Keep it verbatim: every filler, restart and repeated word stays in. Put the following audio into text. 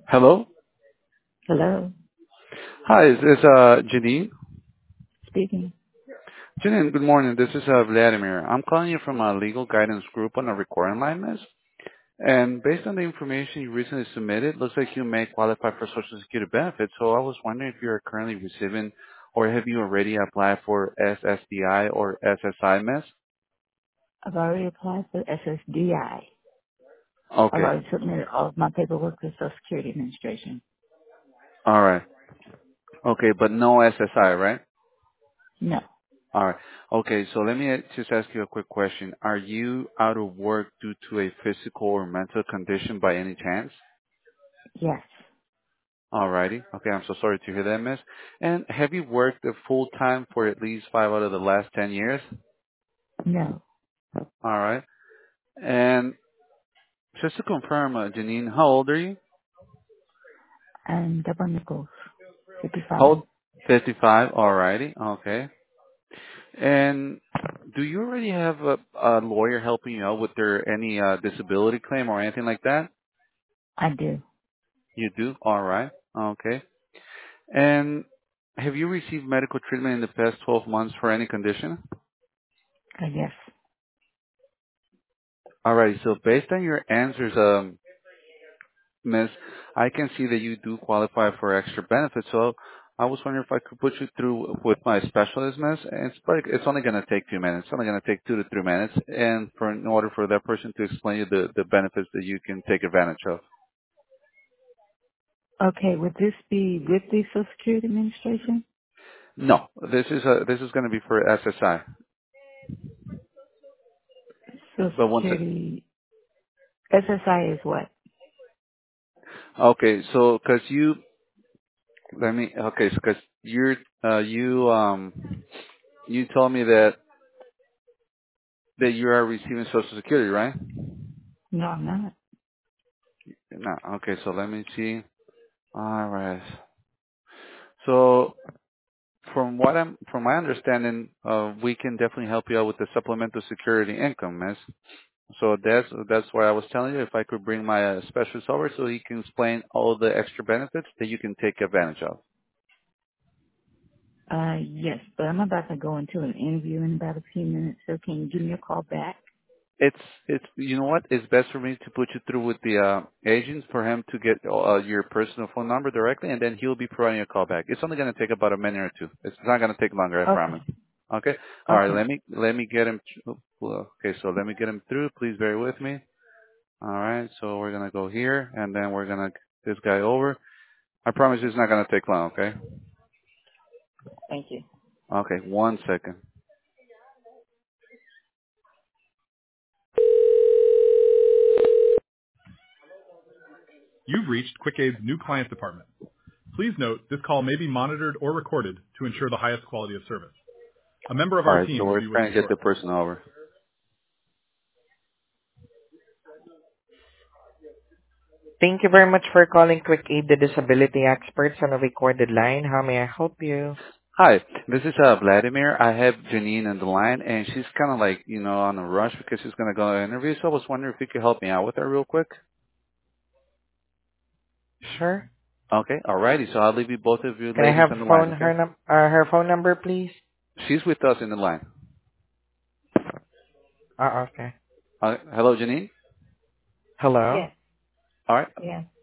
Hello. Hello, Hi, is this uh Janine? speaking. Janine, good morning. This is uh Vladimir. I'm calling you from a legal guidance group on a recording line, miss. And based on the information you recently submitted, looks like you may qualify for Social Security benefits. So I was wondering if you're currently receiving or have you already applied for S S D I or S S I, miss? I've already applied for S S D I. I've Okay. already submitted all of my paperwork to Social Security Administration. All right. Okay, but no S S I, right? No. All right. Okay, so let me uh, just ask you a quick question. Are you out of work due to a physical or mental condition by any chance? Yes. All righty. Okay, I'm so sorry to hear that, miss. And have you worked a full time for at least five out of the last ten years? No. All right. And just to confirm, uh, Janine, how old are you? I'm Deborah Nichols, How fifty-five. old? fifty-five. All righty. Okay. And do you already have a, a lawyer helping you out with their any uh, disability claim or anything like that? I do. You do? All right. Okay. And have you received medical treatment in the past twelve months for any condition? Uh, yes. All right. So based on your answers, um, Miss, I can see that you do qualify for extra benefits. So I was wondering if I could put you through with my specialist, Miss. And it's like it's only going to take two minutes. It's only going to take two to three minutes, and for in order for that person to explain you the the benefits that you can take advantage of. Okay, would this be with the Social Security Administration? No, this is a, this is going to be for S S I. Social But once it, Security, S S I is what? okay, so because you let me okay, so because you're uh, you um you told me that that you are receiving Social Security, right? No, I'm not. No. Okay, so let me see. All right. So from what I'm, from my understanding, uh, we can definitely help you out with the supplemental security income, miss. So that's that's why I was telling you if I could bring my uh, specialist over so he can explain all the extra benefits that you can take advantage of. Uh, yes, but I'm about to go into an interview in about a few minutes, so can you give me a call back? It's it's you know what? It's best for me to put you through with the uh, agent for him to get uh, your personal phone number directly, and then he'll be providing a call back. It's only going to take about a minute or two. It's not going to take longer, I promise. Okay. Okay. All right. Okay. Let me let me get him. Well, okay. So let me get him through. Please bear with me. All right. So we're gonna go here, and then we're gonna get this guy over. I promise you it's not gonna take long. Okay. Thank you. Okay. One second. You've reached QuickAid's new client department. Please note this call may be monitored or recorded to ensure the highest quality of service. A member of All our right. So team will we're be with trying you to get the shortly. person over. Thank you very much for calling Quick Aid, the disability experts on a recorded line. How may I help you? Hi, this is uh, Vladimir. I have Janine on the line, and she's kind of like, you know, on a rush because she's going to go to an interview. So I was wondering if you could help me out with her real quick. Sure. Okay, alrighty. So I'll leave you both of you Can I ladies have on the line, phone okay? her num uh, her phone number, please? She's with us in the line. Uh, okay. Uh, hello, Janine? Hello. Yes. All right. Yeah.